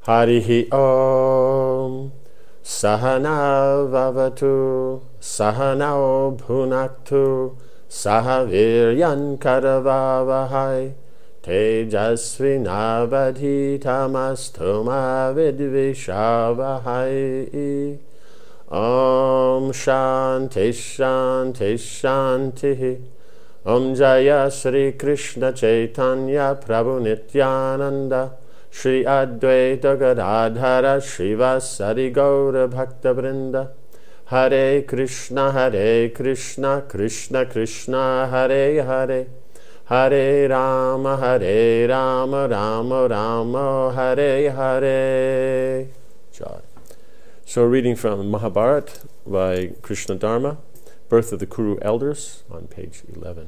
Harihi Om Sahana Vavatu Sahanao Bhunaktu Sahaviryan Karavavahai Tejasvinavadhitamastoma Vidvishavahai. Om Shanti Shanti Shanti. Om Jaya Sri Krishna Chaitanya Prabhu Nityananda Shri Advaita Gadadhara Srivasadi Gaura Bhakta Vrinda. Hare Krishna Krishna Krishna Hare Hare Hare Rama Rama Rama Hare Hare. Jai. So reading from Mahabharata by Krishna Dharma, Birth of the Kuru Elders, on page 11.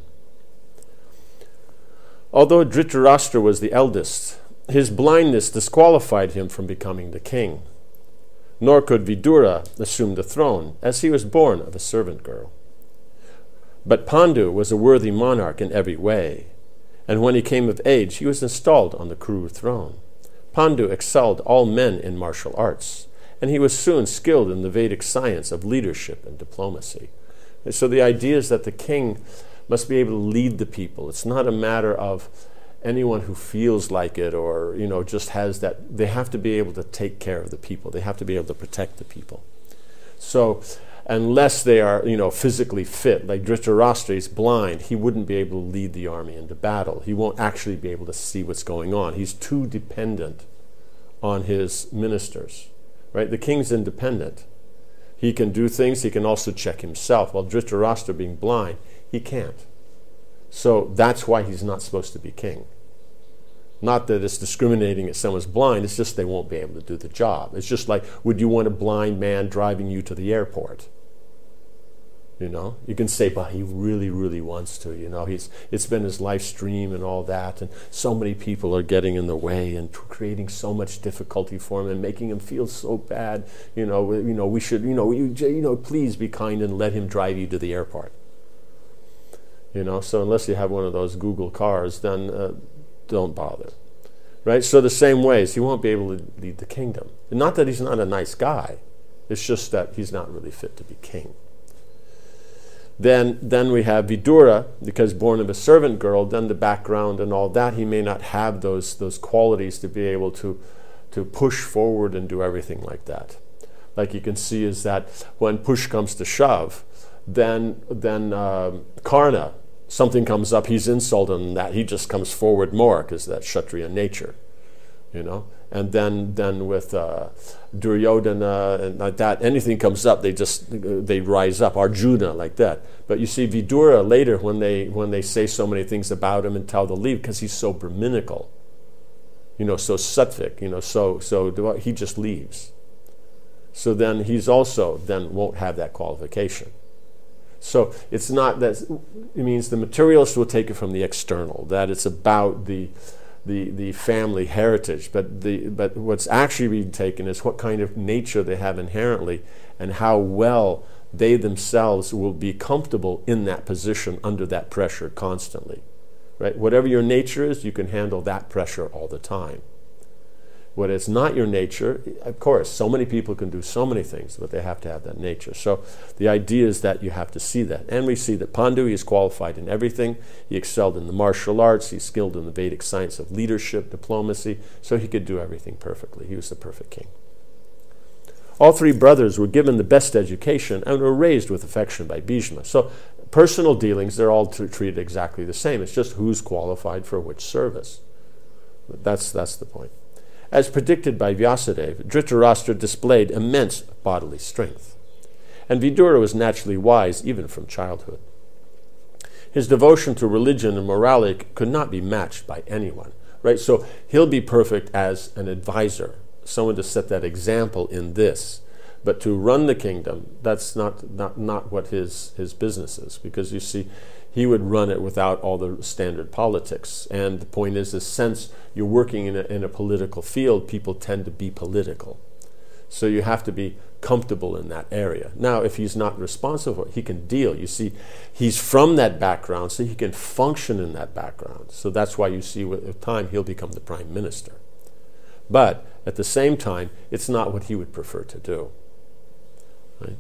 Although Dhritarashtra was the eldest, his blindness disqualified him from becoming the king. Nor could Vidura assume the throne, as he was born of a servant girl. But Pandu was a worthy monarch in every way, and when he came of age, he was installed on the Kuru throne. Pandu excelled all men in martial arts, and he was soon skilled in the Vedic science of leadership and diplomacy. And so the idea is that the king must be able to lead the people. It's not a matter of anyone who feels like it or, just has that. They have to be able to take care of the people. They have to be able to protect the people. So unless they are, physically fit, like Dhritarashtra is blind, he wouldn't be able to lead the army into battle. He won't actually be able to see what's going on. He's too dependent on his ministers, right? The king's independent. He can do things, he can also check himself. While Dhritarashtra being blind, he can't. So that's why he's not supposed to be king. Not that it's discriminating if someone's blind, it's just they won't be able to do the job. It's just like, would you want a blind man driving you to the airport? You can say, but he really, really wants to. It's been his life stream and all that, and so many people are getting in the way and creating so much difficulty for him and making him feel so bad. We should, please be kind and let him drive you to the airport. So unless you have one of those Google cars, then don't bother. Right? So the same ways, he won't be able to lead the kingdom. Not that he's not a nice guy. It's just that he's not really fit to be king. Then we have Vidura, because born of a servant girl, then the background and all that, he may not have those qualities to be able to push forward and do everything like that. Like you can see is that when push comes to shove, then Karna, something comes up, he's insulted in that, he just comes forward more because that's Kshatriya nature, And then with Duryodhana and like that, anything comes up, they rise up. Arjuna like that. But you see Vidura later when they say so many things about him and tell to leave because he's so Brahminical, so sattvic, so he just leaves. So then he's also then won't have that qualification. So it's not that it means the materialist will take it from the external, that it's about the family heritage, but what's actually being taken is what kind of nature they have inherently and how well they themselves will be comfortable in that position under that pressure constantly. Right? Whatever your nature is, you can handle that pressure all the time. What is not your nature, of course, so many people can do so many things, but they have to have that nature. So the idea is that you have to see that. And we see that Pandu is qualified in everything. He excelled in the martial arts. He's skilled in the Vedic science of leadership, diplomacy. So he could do everything perfectly. He was the perfect king. All three brothers were given the best education and were raised with affection by Bhishma. So personal dealings, they're all treated exactly the same. It's just who's qualified for which service. But that's the point. As predicted by Vyasadeva, Dhritarashtra displayed immense bodily strength, and Vidura was naturally wise even from childhood. His devotion to religion and morality could not be matched by anyone, right? So he'll be perfect as an advisor, someone to set that example in this. But to run the kingdom, that's not what his business is, because you see, he would run it without all the standard politics. And the point is, since you're working in a political field, people tend to be political. So you have to be comfortable in that area. Now, if he's not responsible, he can deal. You see, he's from that background, so he can function in that background. So that's why you see with time he'll become the prime minister. But at the same time, it's not what he would prefer to do. Right?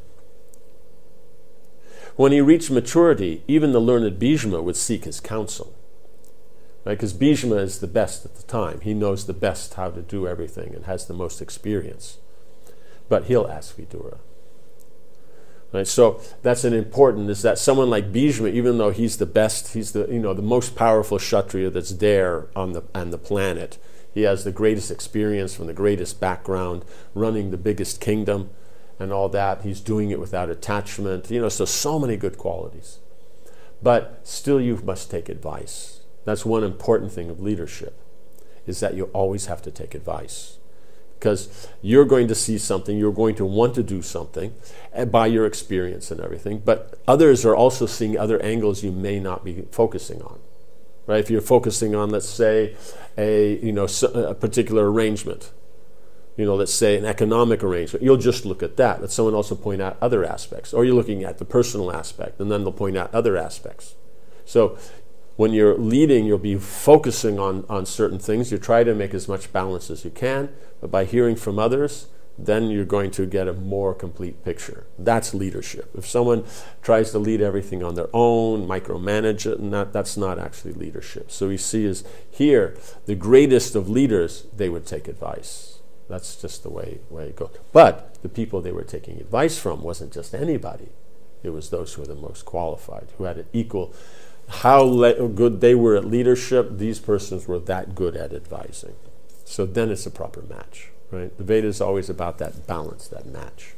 When he reached maturity, even the learned Bhishma would seek his counsel. Right? Because Bhishma is the best at the time. He knows the best how to do everything and has the most experience. But he'll ask Vidura. Right? So that's an important, is that someone like Bhishma, even though he's the best, he's the most powerful Kshatriya that's there on the planet. He has the greatest experience from the greatest background, running the biggest kingdom and all that. He's doing it without attachment. So many good qualities. But still you must take advice. That's one important thing of leadership, is that you always have to take advice. Because you're going to see something, you're going to want to do something by your experience and everything, but others are also seeing other angles you may not be focusing on. Right? If you're focusing on, let's say, a particular arrangement, let's say an economic arrangement, you'll just look at that. Let someone also point out other aspects. Or you're looking at the personal aspect, and then they'll point out other aspects. So when you're leading, you'll be focusing on certain things. You try to make as much balance as you can, but by hearing from others, then you're going to get a more complete picture. That's leadership. If someone tries to lead everything on their own, micromanage it, that's not actually leadership. So we see is here, the greatest of leaders, they would take advice. That's just the way it goes. But the people they were taking advice from wasn't just anybody. It was those who were the most qualified, who had an equal. How good they were at leadership, these persons were that good at advising. So then it's a proper match. Right? The Veda is always about that balance, that match.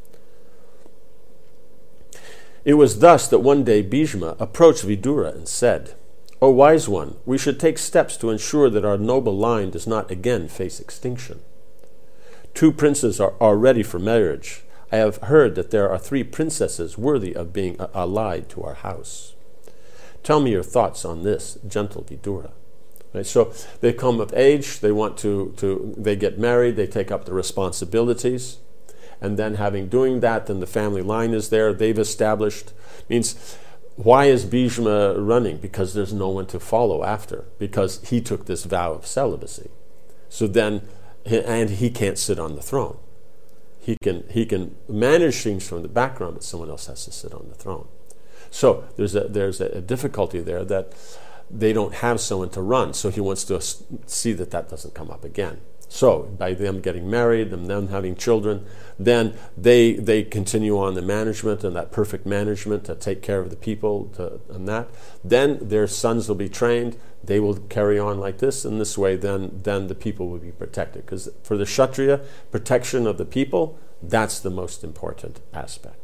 It was thus that one day Bhishma approached Vidura and said, "O wise one, we should take steps to ensure that our noble line does not again face extinction. 2 princes are ready for marriage. I have heard that there are 3 princesses worthy of being allied to our house. Tell me your thoughts on this, gentle Vidura." Right? So they come of age, they want they get married, they take up the responsibilities, and then doing that, then the family line is there, they've established. Means, why is Bhishma running? Because there's no one to follow after, because he took this vow of celibacy. So then, and he can't sit on the throne. He can manage things from the background, but someone else has to sit on the throne. So there's a difficulty there that they don't have someone to run, so he wants to see that doesn't come up again. So by them getting married and them having children, then they continue on the management and that perfect management to take care of the people and that. Then their sons will be trained, they will carry on like this, and this way then the people will be protected. Because for the Kshatriya, protection of the people, that's the most important aspect.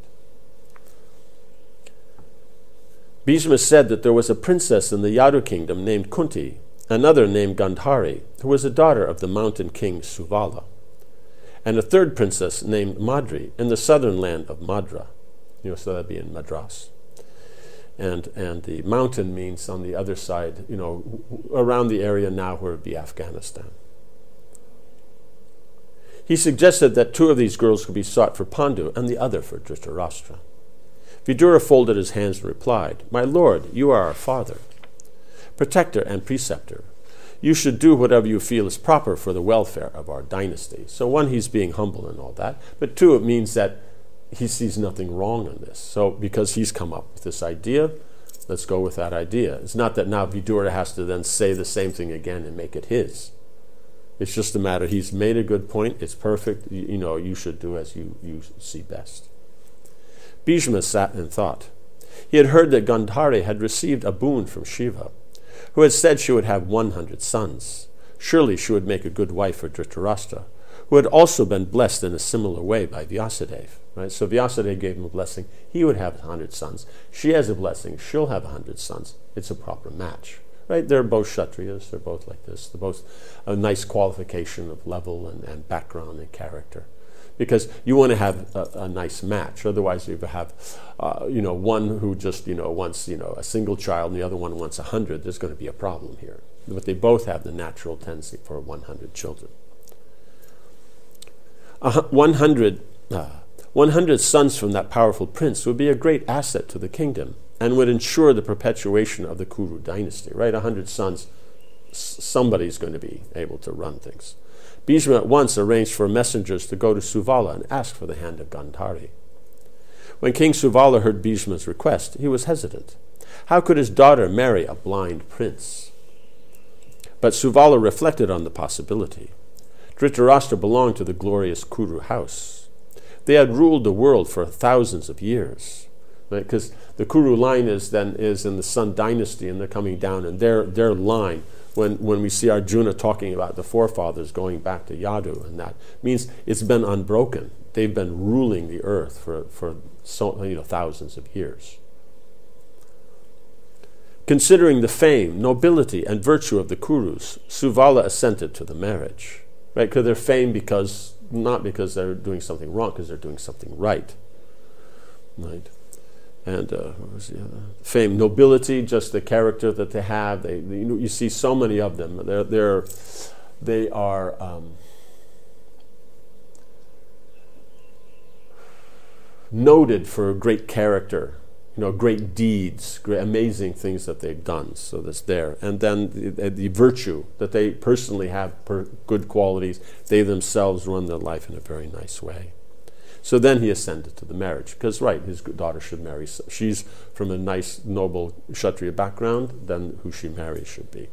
Bhishma said that there was a princess in the Yadu kingdom named Kunti, another named Gandhari, who was a daughter of the mountain king Suvala, and a third princess named Madri in the southern land of Madra. So that'd be in Madras. And the mountain means on the other side, around the area now where it would be Afghanistan. He suggested that 2 of these girls could be sought for Pandu and the other for Dhritarashtra. Vidura folded his hands and replied, "My lord, you are our father, protector and preceptor. You should do whatever you feel is proper for the welfare of our dynasty." So 1, he's being humble and all that, but 2, it means that he sees nothing wrong in this. So because he's come up with this idea, let's go with that idea. It's not that now Vidura has to then say the same thing again and make it his. It's just a matter, he's made a good point, it's perfect, you should do as you see best. Bhishma sat and thought. He had heard that Gandhari had received a boon from Shiva, who had said she would have 100 sons. Surely she would make a good wife for Dhritarashtra, who had also been blessed in a similar way by Vyasadeva. Right? So Vyasadeva gave him a blessing. He would have 100 sons. She has a blessing. She'll have 100 sons. It's a proper match. Right? They're both Kshatriyas. They're both like this. They're both a nice qualification of level and background and character. Because you want to have a nice match. Otherwise, if you have, one who just, wants, a single child and the other one wants 100, there's going to be a problem here. But they both have the natural tendency for 100 children. 100 sons from that powerful prince would be a great asset to the kingdom and would ensure the perpetuation of the Kuru dynasty, right? 100 sons, somebody's going to be able to run things. Bhishma at once arranged for messengers to go to Suvala and ask for the hand of Gandhari. When King Suvala heard Bhishma's request, he was hesitant. How could his daughter marry a blind prince? But Suvala reflected on the possibility. Dhritarashtra belonged to the glorious Kuru house. They had ruled the world for thousands of years. Because the Kuru line is in the Sun dynasty, and they're coming down, and their line, when we see Arjuna talking about the forefathers going back to Yadu, and that means it's been unbroken. They've been ruling the earth for thousands of years. Considering the fame, nobility, and virtue of the Kurus, Suvala assented to the marriage. Right? Because they're famed not because they're doing something wrong, because they're doing something right. Right? And what was the other? Fame, nobility, just the character that they have. You see so many of them. They are noted for great character, great deeds, great amazing things that they've done. So that's there. And then the virtue that they personally have, good qualities. They themselves run their life in a very nice way. So then he ascended to the marriage, because, his daughter should marry. She's from a nice, noble Kshatriya background, then who she marries should be.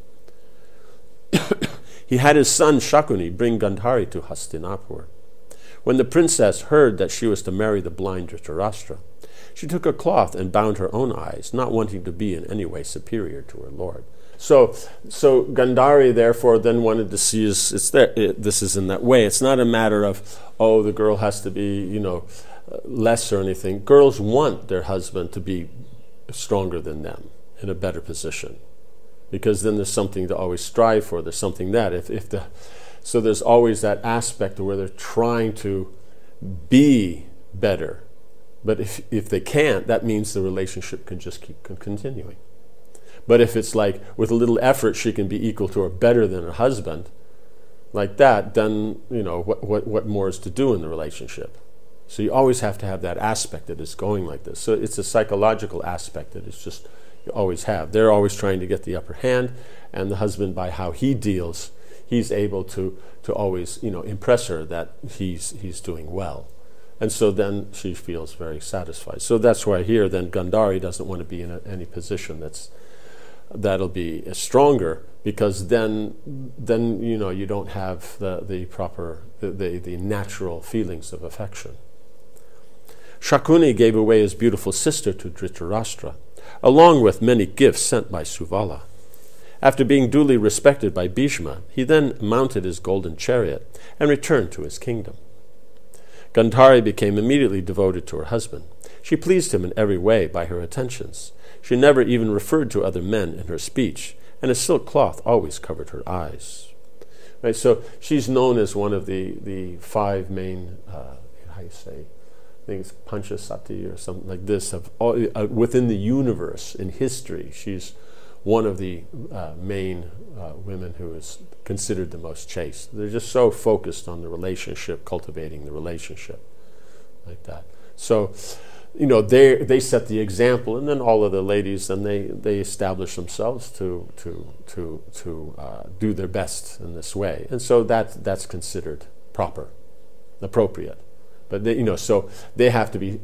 He had his son Shakuni bring Gandhari to Hastinapur. When the princess heard that she was to marry the blind Dhritarashtra, she took a cloth and bound her own eyes, not wanting to be in any way superior to her lord. So Gandhari, therefore, then wanted to see this is in that way. It's not a matter of, the girl has to be, less or anything. Girls want their husband to be stronger than them, in a better position, because then there's something to always strive for. There's something that so there's always that aspect where they're trying to be better, but if they can't, that means the relationship can just keep continuing. But if it's like, with a little effort, she can be equal to or better than her husband, like that, then, what more is to do in the relationship? So you always have to have that aspect that is going like this. So it's a psychological aspect that it's just, you always have. They're always trying to get the upper hand, and the husband, by how he deals, he's able to always, impress her that he's doing well. And so then she feels very satisfied. So that's why here, then, Gandhari doesn't want to be in any position that'll be stronger, because then you don't have the proper the natural feelings of affection. Shakuni gave away his beautiful sister to Dhritarashtra, along with many gifts sent by Suvala. After being duly respected by Bhishma, he then mounted his golden chariot and returned to his kingdom. Gandhari became immediately devoted to her husband. She pleased him in every way by her attentions. She never even referred to other men in her speech, and a silk cloth always covered her eyes. Right, so she's known as one of the five main, things, Panchasati or something like this, of all, within the universe, in history. She's one of the main women who is considered the most chaste. They're just so focused on the relationship, cultivating the relationship, like that. So, they set the example, and then all of the ladies, then they establish themselves to do their best in this way, and so that's considered proper, appropriate. But so they have to be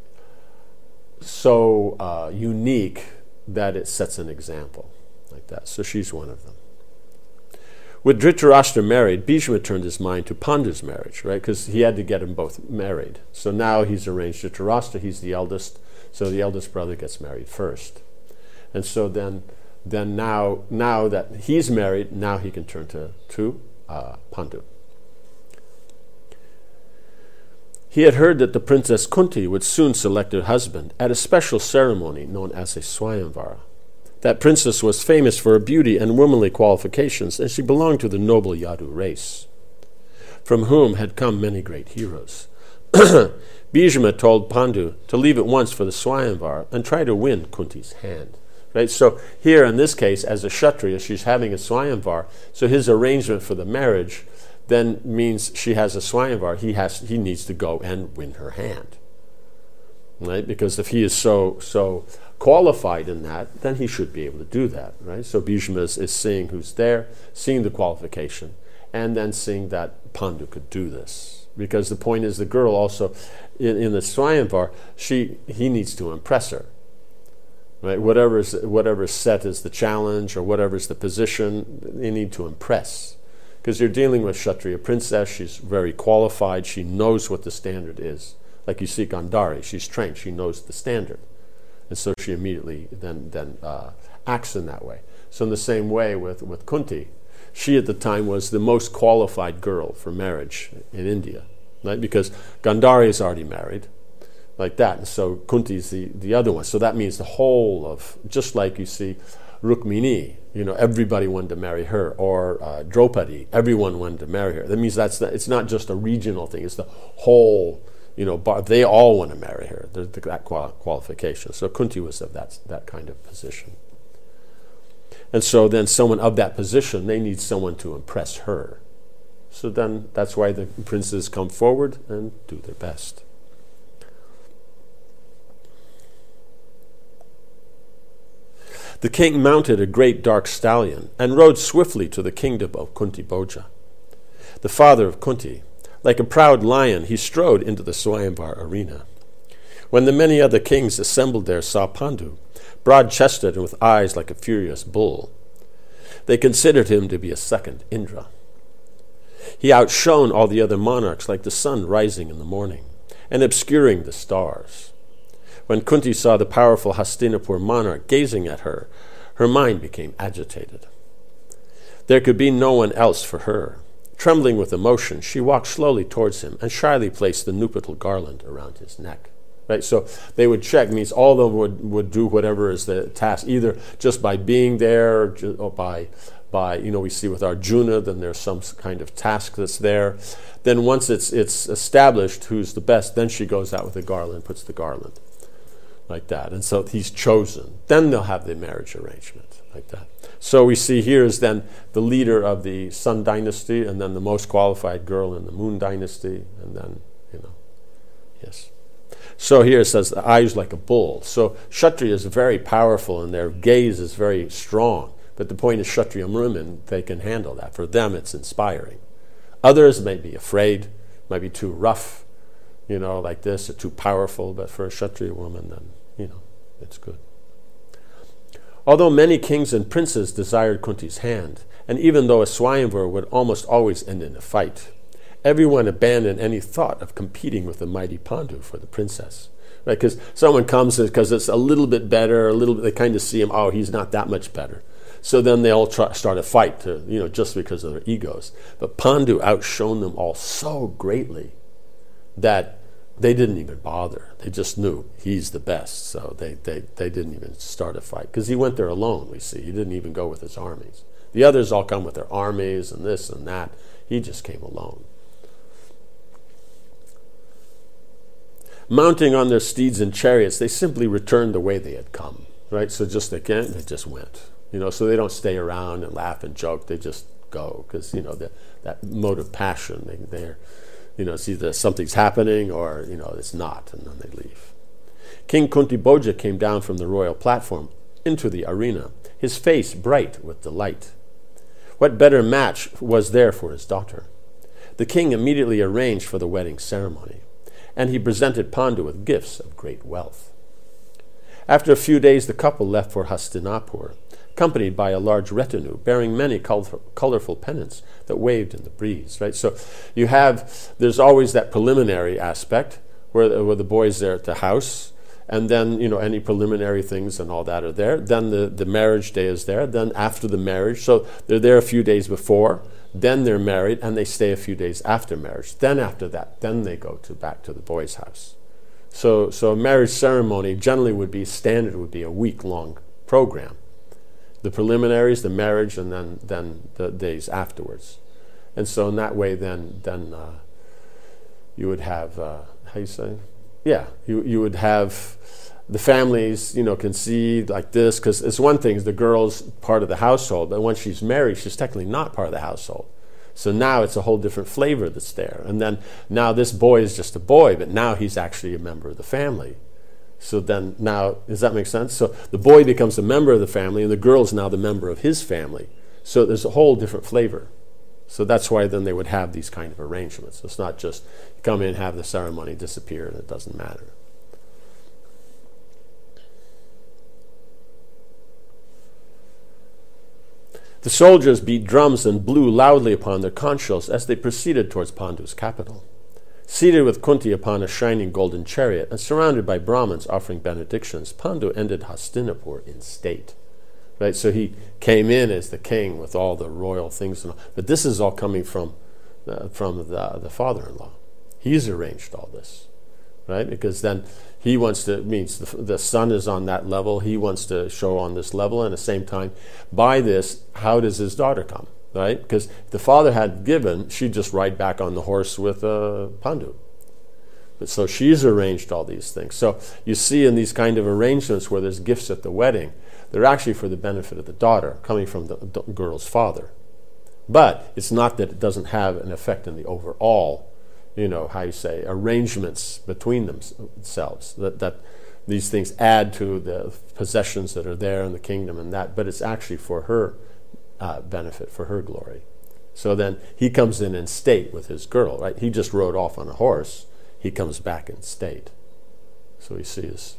so unique that it sets an example like that. So she's one of them. With Dhritarashtra married, Bhishma turned his mind to Pandu's marriage, right? Because he had to get them both married. So now he's arranged Dhritarashtra, he's the eldest, so the eldest brother gets married first. And so then now that he's married, now he can turn to Pandu. He had heard that the Princess Kunti would soon select her husband at a special ceremony known as a Swayamvara. That princess was famous for her beauty and womanly qualifications, and she belonged to the noble Yadu race, from whom had come many great heroes. Bhishma told Pandu to leave at once for the Swayamvara and try to win Kunti's hand. Right? So here, in this case, as a Kshatriya, she's having a Swayamvara, so his arrangement for the marriage then means she has a Swayamvara, he needs to go and win her hand. Right? Because if he is so qualified in that, then he should be able to do that. Right? So Bhishma is seeing who's there, seeing the qualification, and then seeing that Pandu could do this. Because the point is, the girl also, in the Swayamvar, he needs to impress her. Right? Whatever's set as the challenge or whatever's the position, they need to impress. Because you're dealing with Kshatriya princess, she's very qualified, she knows what the standard is. Like you see Gandhari, she's trained, she knows the standard. And so she immediately then acts in that way. So in the same way with Kunti, she at the time was the most qualified girl for marriage in India, right? Because Gandhari is already married, like that. And so Kunti is the other one. So that means the whole of, just like you see Rukmini, everybody wanted to marry her, or Draupadi, everyone wanted to marry her. That means it's not just a regional thing, it's the whole, they all want to marry her. There's that qualification. So Kunti was of that kind of position. And so then someone of that position, they need someone to impress her. So then that's why the princes come forward and do their best. The king mounted a great dark stallion and rode swiftly to the kingdom of Kunti Bhoja. The father of Kunti, like a proud lion, he strode into the Swayamvar arena. When the many other kings assembled there saw Pandu, broad-chested and with eyes like a furious bull, they considered him to be a second Indra. He outshone all the other monarchs like the sun rising in the morning and obscuring the stars. When Kunti saw the powerful Hastinapur monarch gazing at her, her mind became agitated. There could be no one else for her. Trembling with emotion, she walked slowly towards him and shyly placed the nupital garland around his neck. Right? So they would check, means all of them would do whatever is the task, either just by being there or by we see with Arjuna, then there's some kind of task that's there. Then once it's established who's the best, then she goes out with the garland, puts the garland, like that. And so he's chosen. Then they'll have the marriage arrangement, like that. So we see here is then the leader of the Sun dynasty, and then the most qualified girl in the Moon dynasty, and then, yes. So here it says, the eyes like a bull. So Kshatriya is very powerful, and their gaze is very strong. But the point is, Kshatriya women, they can handle that. For them, it's inspiring. Others may be afraid, might be too rough, like this, or too powerful. But for a Kshatriya woman, then, it's good. Although many kings and princes desired Kunti's hand, and even though a Swayamvar would almost always end in a fight, everyone abandoned any thought of competing with the mighty Pandu for the princess. Right? Because someone comes because it's a little bit better, they kind of see him, oh, he's not that much better. So then they all start a fight, just because of their egos. But Pandu outshone them all so greatly that they didn't even bother. They just knew he's the best. So they didn't even start a fight. Because he went there alone, we see. He didn't even go with his armies. The others all come with their armies and this and that. He just came alone. Mounting on their steeds and chariots, they simply returned the way they had come. Right? So they just went. So they don't stay around and laugh and joke. They just go because, that mode of passion, they're, it's either something's happening or, it's not, and then they leave. King Kunti Bhoja came down from the royal platform into the arena, his face bright with delight. What better match was there for his daughter? The king immediately arranged for the wedding ceremony, and he presented Pandu with gifts of great wealth. After a few days, the couple left for Hastinapur, accompanied by a large retinue bearing many colorful pennants that waved in the breeze. Right? So there's always that preliminary aspect where the boy's there at the house, and then any preliminary things and all that are there. Then the marriage day is there. Then after the marriage, so they're there a few days before. Then they're married, and they stay a few days after marriage. Then after that, then they go back to the boy's house. So a marriage ceremony generally would be a week-long program. The preliminaries, the marriage, and then the days afterwards. And so in that way, then you would have, how you say? Yeah, you would have the families, concede like this, because it's one thing, the girl's part of the household, but once she's married, she's technically not part of the household. So now it's a whole different flavor that's there. And then now this boy is just a boy, but now he's actually a member of the family. So then now, does that make sense? So the boy becomes a member of the family, and the girl's now the member of his family. So there's a whole different flavor. So that's why then they would have these kind of arrangements. It's not just come in, have the ceremony, disappear, and it doesn't matter. The soldiers beat drums and blew loudly upon their conch shells as they proceeded towards Pandu's capital. Seated with Kunti upon a shining golden chariot and surrounded by Brahmins offering benedictions, Pandu entered Hastinapur in state. Right, so he came in as the king with all the royal things, and all. But this is all coming from the father-in-law. He's arranged all this, right? Because then he wants to, means the son is on that level. He wants to show on this level, and at the same time, by this, how does his daughter come, right? Because if the father had given, she'd just ride back on the horse with Pandu. But so she's arranged all these things. So you see in these kind of arrangements where there's gifts at the wedding, they're actually for the benefit of the daughter, coming from the girl's father. But it's not that it doesn't have an effect in the overall, arrangements between themselves. That these things add to the possessions that are there in the kingdom and that, but it's actually for her benefit, for her glory. So then he comes in state with his girl, right? He just rode off on a horse. He comes back in state. So he sees,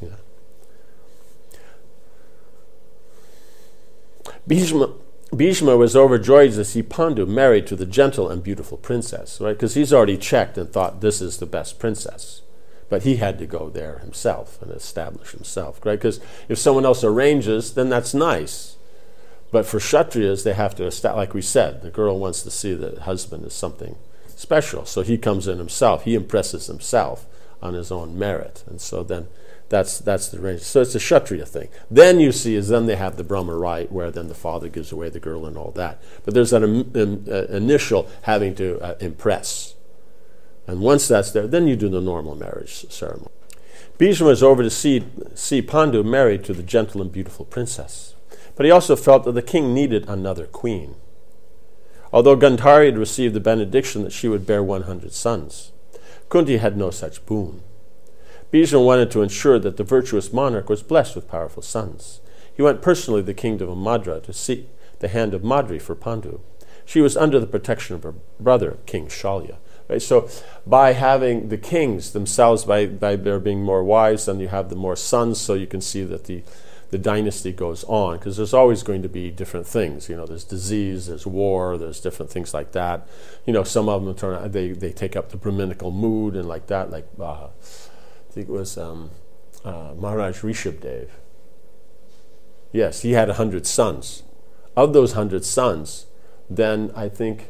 Bhishma was overjoyed to see Pandu married to the gentle and beautiful princess, right? Because he's already checked and thought this is the best princess. But he had to go there himself and establish himself, right? Because if someone else arranges, then that's nice. But for Kshatriyas, they have to establish, like we said, the girl wants to see the husband as something special. So he comes in himself. He impresses himself on his own merit. And so then that's the range. So it's a Kshatriya thing. Then you see then they have the Brahma rite where then the father gives away the girl and all that. But there's that initial having to impress. And once that's there, then you do the normal marriage ceremony. Bhishma was over to see Pandu married to the gentle and beautiful princess. But he also felt that the king needed another queen. Although Gandhari had received the benediction that she would bear 100 sons, Kunti had no such boon. Bhishma wanted to ensure that the virtuous monarch was blessed with powerful sons. He went personally to the kingdom of Madra to seek the hand of Madri for Pandu. She was under the protection of her brother, King Shalya. Right? So by having the kings themselves, by there being more wives, then you have the more sons, so you can see that the dynasty goes on, because there's always going to be different things. There's disease, there's war, there's different things like that. Some of them turn out, they take up the Brahminical mood and like that, like I think it was Maharaj Rishabdev. Yes, he had 100 sons. Of those 100 sons, then I think,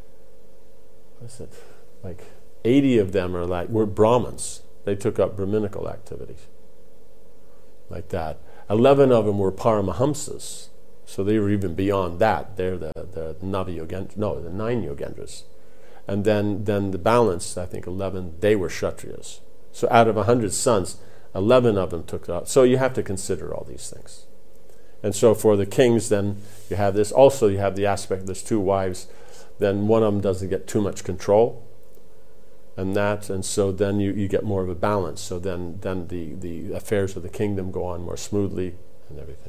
like 80 of them were Brahmins. They took up Brahminical activities, like that. 11 of them were Paramahamsas, so they were even beyond that. They're the 9 Yogendras. And then the balance, I think 11, they were Kshatriyas. So out of 100 sons, 11 of them took out. So you have to consider all these things. And so for the kings, then you have this. Also, you have the aspect, there's 2 wives, then one of them doesn't get too much control. And so then you get more of a balance. So then the affairs of the kingdom go on more smoothly and everything.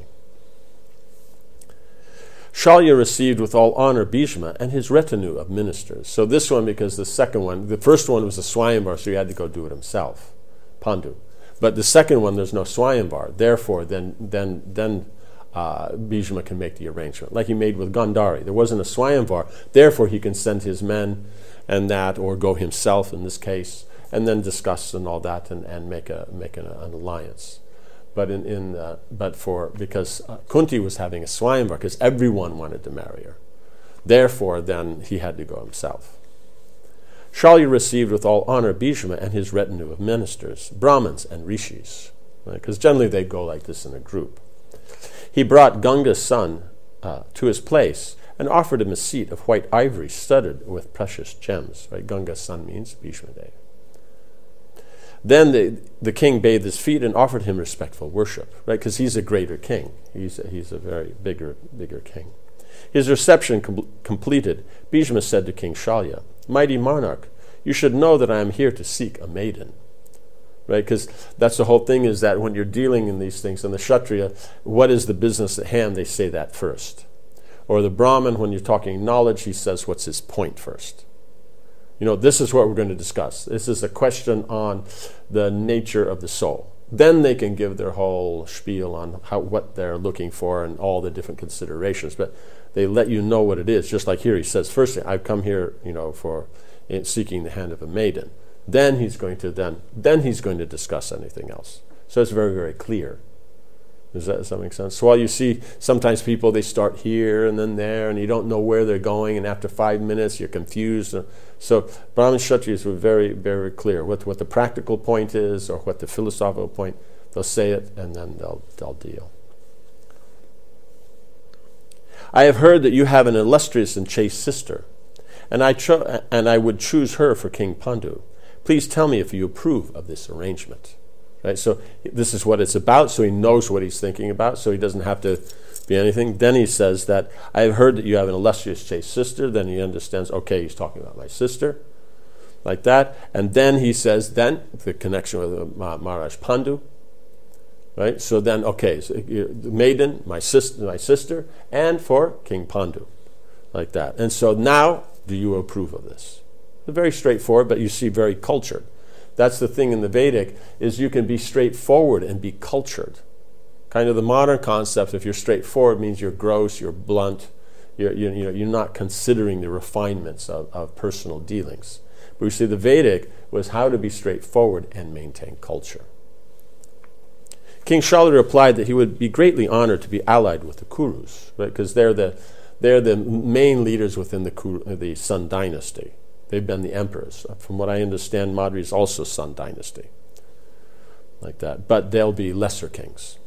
Shalya received with all honor Bhishma and his retinue of ministers. So this one, because the first one was a Swayamvar, so he had to go do it himself, Pandu. But the second one, there's no Swayamvar. Therefore, then Bhishma can make the arrangement, like he made with Gandhari. There wasn't a Swayamvar. Therefore, he can send his men and that, or go himself in this case, and then discuss and all that, and make an alliance. But because Kunti was having a Swayamvar, because everyone wanted to marry her, therefore then he had to go himself. Shalya received with all honor Bhishma and his retinue of ministers, Brahmins and Rishis, because generally they go like this in a group. He brought Ganga's son to his place and offered him a seat of white ivory studded with precious gems. Right? Ganga's son means Bhishma Dev. Then the king bathed his feet and offered him respectful worship, right? Because he's a greater king. He's a very bigger king. His reception completed, Bhishma said to King Shalya, "Mighty monarch, you should know that I am here to seek a maiden." Right? Because that's the whole thing, is that when you're dealing in these things, in the Kshatriya, what is the business at hand? They say that first. Or the Brahman, when you're talking knowledge, he says, what's his point first? This is what we're going to discuss. This is a question on the nature of the soul. Then they can give their whole spiel on what they're looking for and all the different considerations. But they let you know what it is. Just like here, he says, first, I've come here, for seeking the hand of a maiden. Then he's going to discuss anything else. So it's very, very clear. Does that make sense? So while you see sometimes people, they start here and then there, and you don't know where they're going, and after 5 minutes you're confused. So Brahmin Kshatriyas were very, very clear what the practical point is or what the philosophical point. They'll say it and then they'll deal. I have heard that you have an illustrious and chaste sister, and I would choose her for King Pandu. Please tell me if you approve of this arrangement. Right? So this is what it's about, so he knows what he's thinking about, so he doesn't have to be anything. Then he says that, I have heard that you have an illustrious chaste sister. Then he understands, okay, he's talking about my sister, like that. And then he says, then, the connection with Maharaj Pandu. Right? So then, okay, so the maiden, my sister, and for King Pandu, like that. And so now, do you approve of this? It's very straightforward, but you see very cultured. That's the thing in the Vedic, is you can be straightforward and be cultured. Kind of the modern concept, if you're straightforward, means you're gross, you're blunt, you're not considering the refinements of personal dealings. But you see, the Vedic was how to be straightforward and maintain culture. King Shalya replied that he would be greatly honored to be allied with the Kurus, right? Because they're the main leaders within the Sun dynasty. They've been the emperors. From what I understand, Madhuri is also Sun dynasty, like that. But they'll be lesser kings.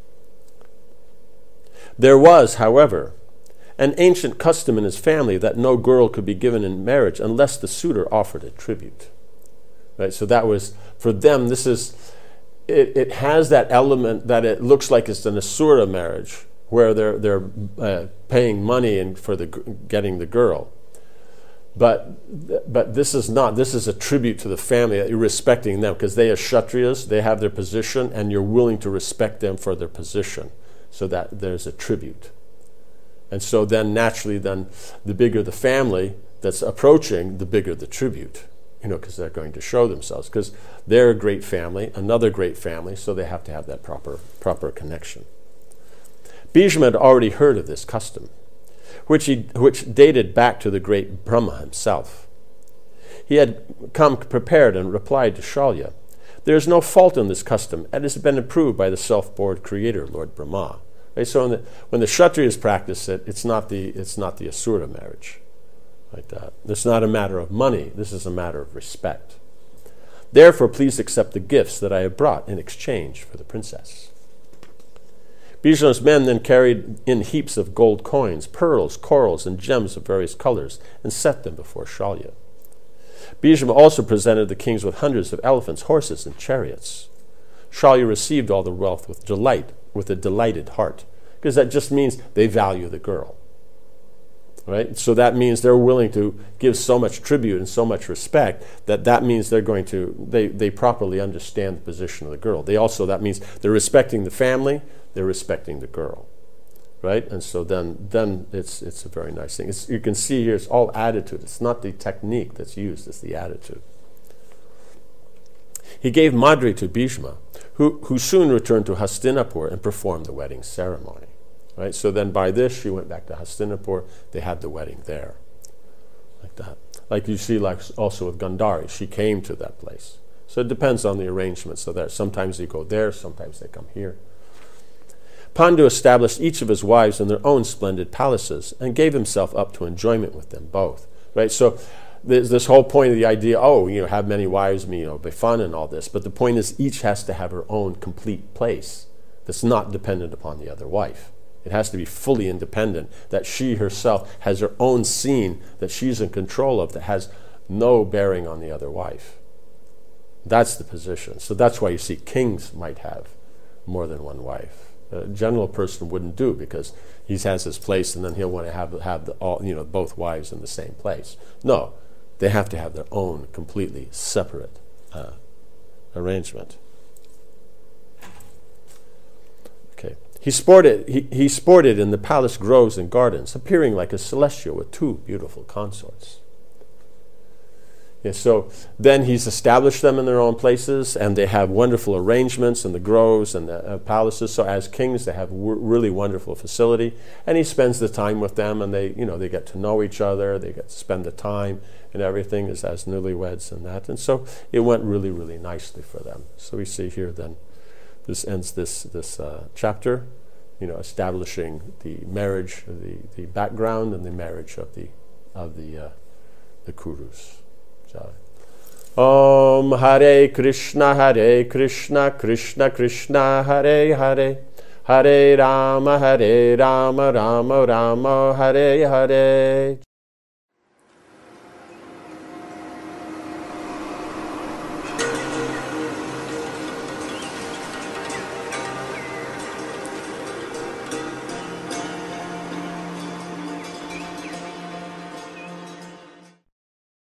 There was, however, an ancient custom in his family that no girl could be given in marriage unless the suitor offered a tribute. Right? So that was, for them, this is, it has that element that it looks like it's an Asura marriage, where they're paying money for getting the girl. But this is not. This is a tribute to the family, that you're respecting them, because they are Kshatriyas, they have their position, and you're willing to respect them for their position, so that there's a tribute. And so then naturally, the bigger the family that's approaching, the bigger the tribute, because they're going to show themselves, because they're a great family, another great family, so they have to have that proper connection. Bhishma had already heard of this custom, which dated back to the great Brahma himself. He had come prepared and replied to Shalya, "There is no fault in this custom, and it has been approved by the self-bored creator, Lord Brahma." Right? So when the Kshatriyas practice it, it's not the Asura marriage, like that. It's not a matter of money. This is a matter of respect. Therefore, please accept the gifts that I have brought in exchange for the princess. Bhishma's men then carried in heaps of gold coins, pearls, corals, and gems of various colors, and set them before Shalya. Bhishma also presented the kings with hundreds of elephants, horses, and chariots. Shalya received all the wealth with delight, with a delighted heart, because that just means they value the girl. Right? So that means they're willing to give so much tribute and so much respect that means they're going to, they properly understand the position of the girl. That means they're respecting the family, they're respecting the girl, right? And so then it's a very nice thing. You can see here it's all attitude. It's not the technique that's used, it's the attitude. He gave Madhuri to Bhishma, who soon returned to Hastinapur and performed the wedding ceremony. Right? So then by this, she went back to Hastinapur. They had the wedding there, like that. Like you see, like also with Gandhari, she came to that place. So it depends on the arrangement. So that sometimes they go there, sometimes they come here. Pandu established each of his wives in their own splendid palaces and gave himself up to enjoyment with them both. Right? So there's this whole point of the idea, have many wives, be fun and all this. But the point is, each has to have her own complete place that's not dependent upon the other wife. It has to be fully independent, that she herself has her own scene that she's in control of, that has no bearing on the other wife. That's the position. So that's why you see kings might have more than one wife. A general person wouldn't do, because he has his place and then he'll want to have both wives in the same place. No, they have to have their own completely separate arrangement. Okay. he sported in the palace groves and gardens, appearing like a celestial with 2 beautiful consorts. Yeah, so then he's established them in their own places, and they have wonderful arrangements in the groves and the palaces. So as kings, they have really wonderful facility, and he spends the time with them, and they get to know each other. They get to spend the time and everything as newlyweds and that. And so it went really, really nicely for them. So we see here then, this ends this chapter, establishing the marriage, the background and the marriage of the Kurus. Om Hare Krishna, Krishna Krishna, Hare Hare, Hare Rama, Rama Rama, Hare Hare.